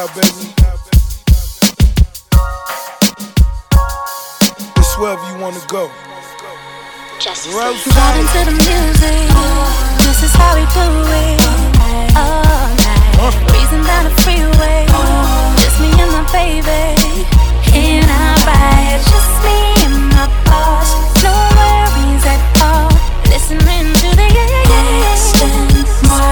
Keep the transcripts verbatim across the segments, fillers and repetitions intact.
freestyle, baby. It's wherever you wanna go. Vibing to the music, this is how we do it. All night, huh? Breezing down the freeway, just me and my baby. In our ride, just me and my boss. No worries at all. Listening to the yeah yeah yeah. Instant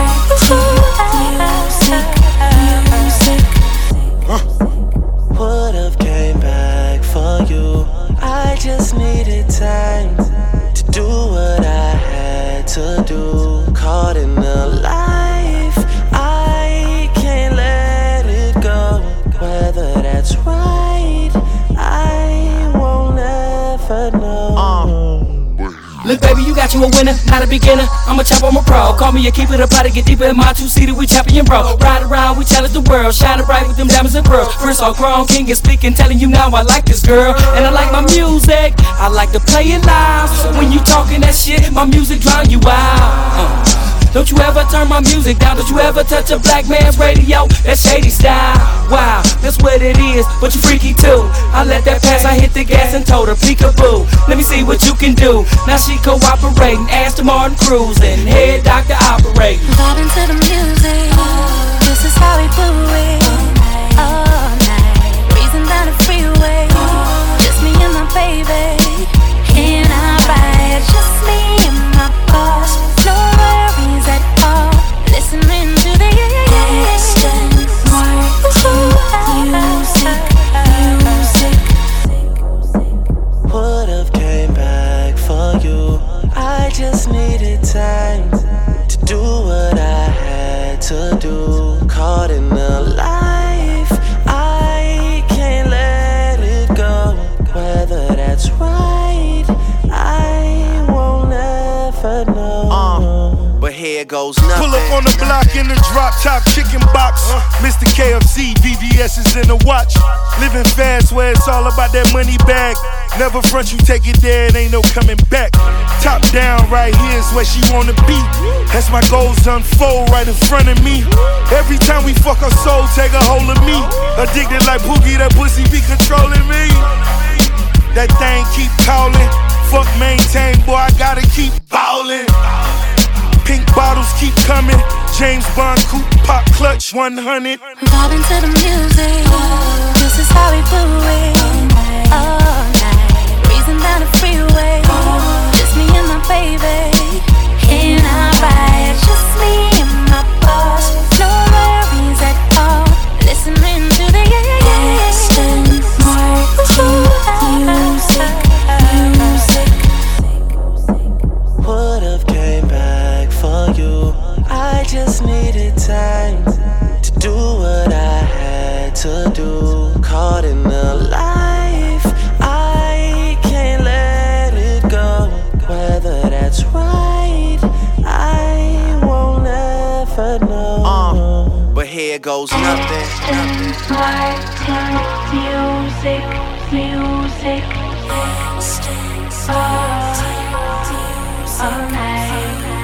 music, music, huh? Would've came back for you. I just needed time to do what I had to do. Caught in the life, I can't let it go. Whether that's right, I won't ever know. uh. Look, baby, you got you a winner, not a beginner. I'm a chopper, I'm a pro. Call me a keeper, the body get deeper in my two-seater. We champion, bro. Ride around, we challenge the world. Shining bright with them diamonds and pearls. First all grown, king is speaking, telling you now I like this girl. And I like my music, I like to play it loud. So when you talking that shit, my music drown you out. uh. Don't you ever turn my music down. Don't you ever touch a black man's radio. That shady style, wow, that's what it is. But you freaky too. I let that pass, I hit the gas and told her peekaboo. Let me see what you can do. Now she cooperating, Aston Martin cruising, head doctor operating. Vibing to the music, this is how we do it. All night, breezing down the freeway, just me and my baby. In our ride, just me and my boss. No worries at all. Listening to the yeah yeah yeah. Instant music, music. Would've came back for you. I just needed time to do what I had to do. Caught in the life, I can't let it go. Whether that's right, I won't ever know. Uh, but here goes nothing. Pull up on the block in the drop top chicken box. uh, Mister K F C, V V S is in the watch. Living fast where it's all about that money bag. Never front, you take it there, it ain't no coming back. Top down, right here's where she wanna be. As my goals unfold right in front of me. Every time we fuck her soul, take a hold of me. Addicted like Pookie, that pussy be controlling me. That thing keep calling. Fuck maintain, boy, I gotta keep ballin'. Pink bottles keep coming. James Bond coupe, pop clutch one hundred. Vibing to the music, this is how we do it. All night, breezing down the freeway, just me and my baby. In our ride, just me and my boss. No worries at all. Listening to the yeah yeah yeah. Instant music, music. Would've came back for you. I just needed time to do what I had to do. Caught in the life, I can't let it go. Whether that's right, I won't ever know. Uh, but here goes nothing. Music, music. All, all night.